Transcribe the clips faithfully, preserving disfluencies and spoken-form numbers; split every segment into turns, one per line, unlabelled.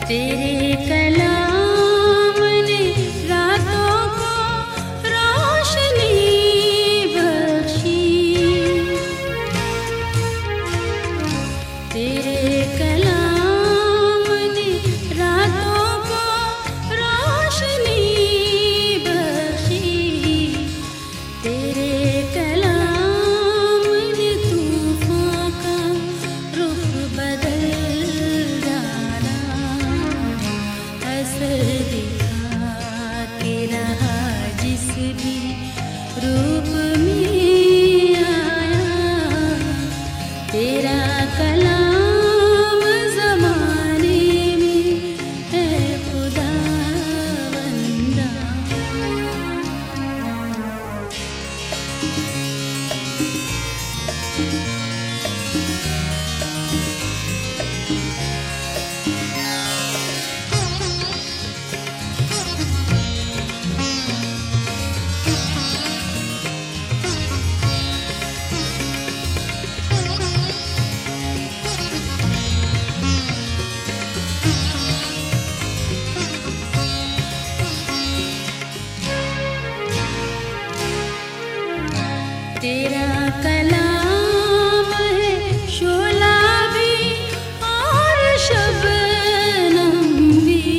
तेरे कलाम ने रातों को रोशनी बख्शी, तेरे कलाम ने रातों को रोशनी बख्शी, तेरे कलाम ने तूफान का रुख बदल डाला, असर दिखा के रहा जिस भी रूप में आया, तेरा कलाम ज़माने में है खुदा बंदा। तेरा कलाम है शोला भी और शबनम भी,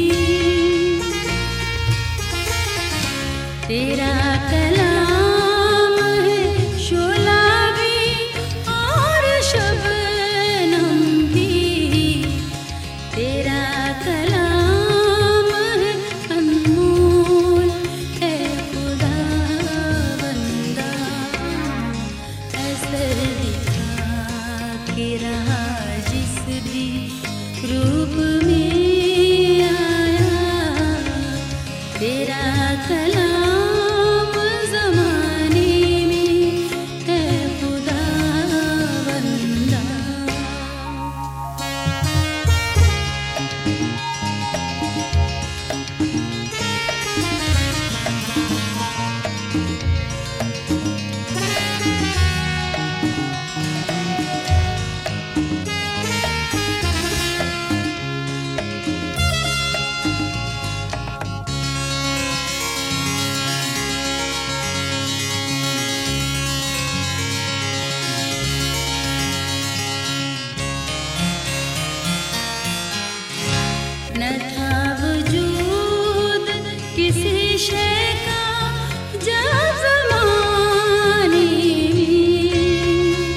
तेरा कलाम है शोला भी और शबनम भी, तेरा कलाम है अनमोल है खुदा बंदा, असर दिखा के रहा जिस भी रूप में आया, तेरा कलाम ज़माने में है खुदा बंदा। न था वजूद किसी शय का जब ज़माने में,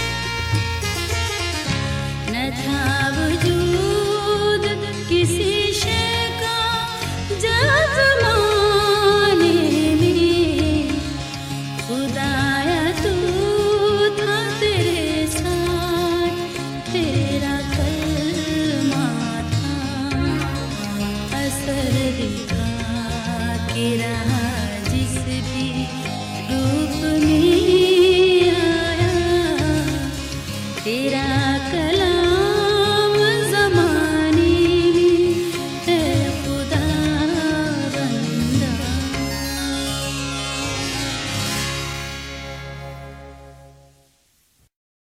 न था वजूद किसी शय का जब ज़माने में, खुदाया तू था तेरे साथ, तेरा कलमा असर दिखा के रहा जिस भी रूप में आया, तेरा